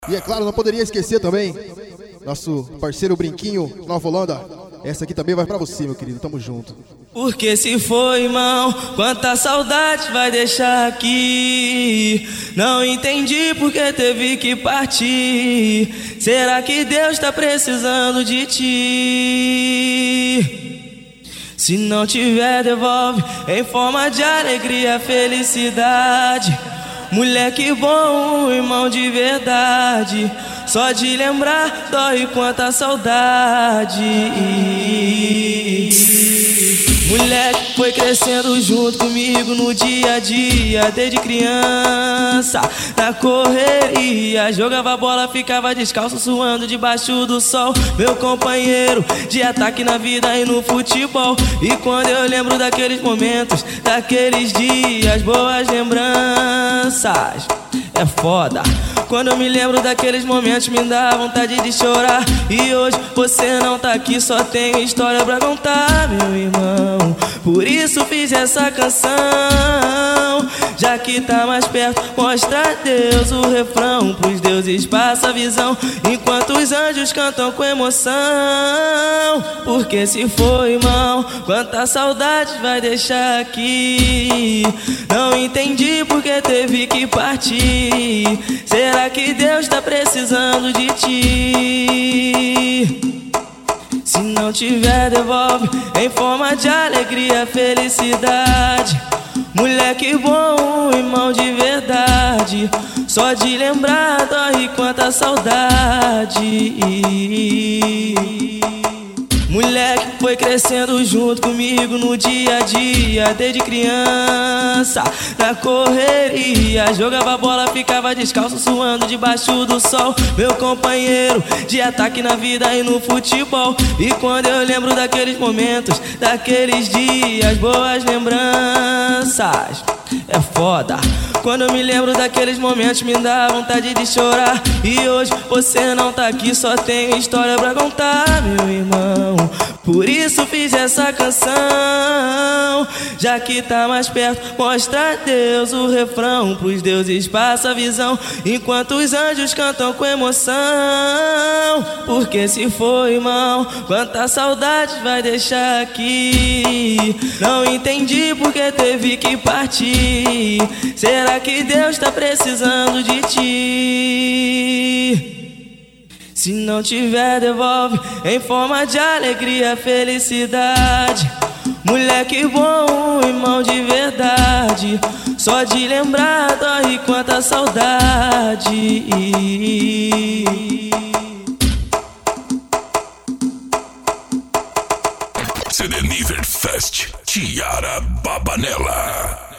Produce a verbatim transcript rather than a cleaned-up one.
E é claro, não poderia esquecer também nosso parceiro Brinquinho, Nova Holanda. Essa aqui também vai pra você, meu querido, tamo junto. Porque se foi, irmão, quanta saudade vai deixar aqui. Não entendi porque teve que partir. Será que Deus tá precisando de ti? Se não tiver, devolve em forma de alegria, felicidade. Moleque bom, irmão de verdade. Só de lembrar dói quanta saudade. Moleque foi crescendo junto comigo no dia a dia. Desde criança, na correria. Jogava bola, ficava descalço, suando debaixo do sol. Meu companheiro de ataque na vida e no futebol. E quando eu lembro daqueles momentos, daqueles dias, boas lembranças, é foda. Quando eu me lembro daqueles momentos, me dá vontade de chorar. E hoje você não tá aqui, só tenho história pra contar, meu irmão. Por isso fiz essa canção, já que tá mais perto, mostra a Deus o refrão. Pros deuses passa a visão, enquanto os anjos cantam com emoção. Porque se foi, irmão, quanta saudade vai deixar aqui. Não entendi porque teve que partir. Será que Deus tá precisando de ti? Se não tiver, devolve em forma de alegria, felicidade. Moleque bom, irmão de verdade. Só de lembrar dói quanta saudade. Moleque foi crescendo junto comigo no dia a dia. Desde criança, na correria. Jogava bola, ficava descalço, suando debaixo do sol. Meu companheiro de ataque na vida e no futebol. E quando eu lembro daqueles momentos, daqueles dias, boas lembranças, é foda. Quando eu me lembro daqueles momentos, me dá vontade de chorar. E hoje você não tá aqui, só tenho história pra contar, meu irmão. Por isso fiz essa canção, já que tá mais perto, mostra a Deus o refrão. Pros deuses passa a visão, enquanto os anjos cantam com emoção. Porque se foi, irmão, quanta saudade vai deixar aqui. Não entendi porque teve que partir. Será que Deus tá precisando de ti? Se não tiver, devolve em forma de alegria, felicidade. Moleque bom, irmão de verdade. Só de lembrar dói quanta saudade. C D Niver Fest, Tiara Babanella.